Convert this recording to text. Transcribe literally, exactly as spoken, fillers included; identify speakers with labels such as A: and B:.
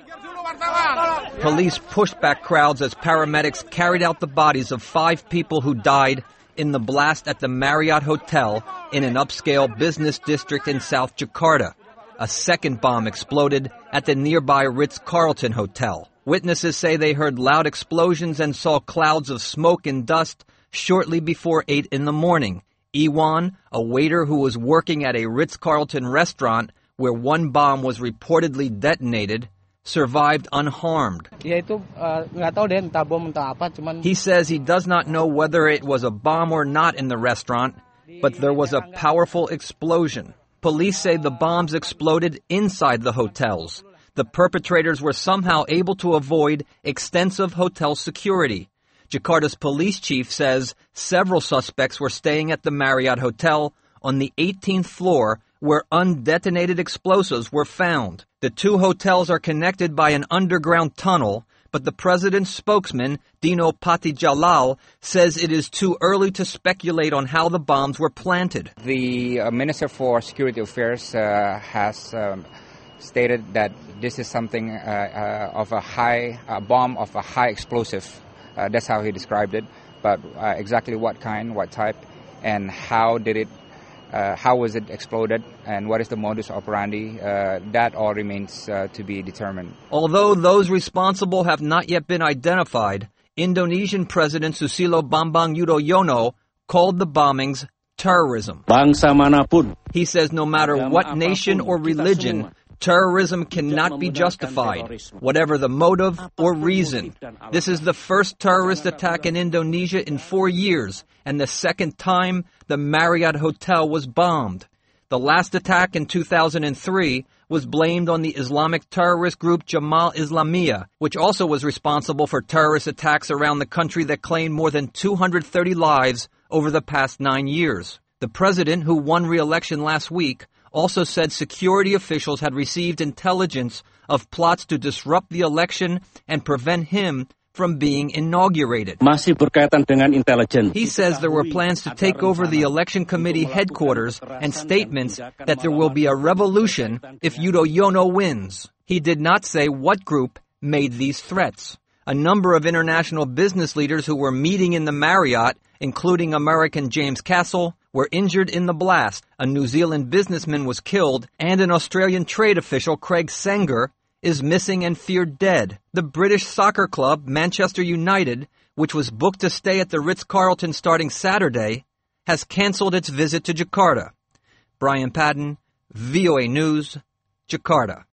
A: Police pushed back crowds as paramedics carried out the bodies of five people who died in the blast at the Marriott Hotel in an upscale business district in South Jakarta. A second bomb exploded at the nearby Ritz-Carlton Hotel. Witnesses say they heard loud explosions and saw clouds of smoke and dust shortly before eight in the morning. Iwan, a waiter who was working at a Ritz-Carlton restaurant where one bomb was reportedly detonated, survived unharmed. He says he does not know whether it was a bomb or not in the restaurant, but there was a powerful explosion. Police say the bombs exploded inside the hotels. The perpetrators were somehow able to avoid extensive hotel security. Jakarta's police chief says several suspects were staying at the Marriott Hotel on the eighteenth floor where undetonated explosives were found. The two hotels are connected by an underground tunnel, but the president's spokesman, Dino Patijalal, says it is too early to speculate on how the bombs were planted.
B: The uh, Minister for Security Affairs uh, has um, stated that this is something uh, uh, of a high uh, bomb of a high explosive. Uh, that's how he described it. But uh, exactly what kind, what type, and how did it Uh, how was it exploded, and what is the modus operandi, uh, that all remains uh, to be determined.
A: Although those responsible have not yet been identified, Indonesian President Susilo Bambang Yudhoyono called the bombings terrorism.
C: Bangsa manapun.
A: He says no matter what nation or religion, terrorism cannot be justified, whatever the motive or reason. This is the first terrorist attack in Indonesia in four years, and the second time the Marriott Hotel was bombed. The last attack in two thousand three was blamed on the Islamic terrorist group Jemaah Islamiyah, which also was responsible for terrorist attacks around the country that claimed more than two hundred thirty lives over the past nine years. The president, who won re-election last week, also said security officials had received intelligence of plots to disrupt the election and prevent him from being inaugurated.
C: Masih berkaitan dengan intelijen.
A: He says there were plans to take over the election committee headquarters and statements that there will be a revolution if Yudhoyono wins. He did not say what group made these threats. A number of international business leaders who were meeting in the Marriott, including American James Castle, were injured in the blast. A New Zealand businessman was killed, and an Australian trade official, Craig Sanger, is missing and feared dead. The British soccer club, Manchester United, which was booked to stay at the Ritz-Carlton starting Saturday, has cancelled its visit to Jakarta. Brian Padden, V O A News, Jakarta.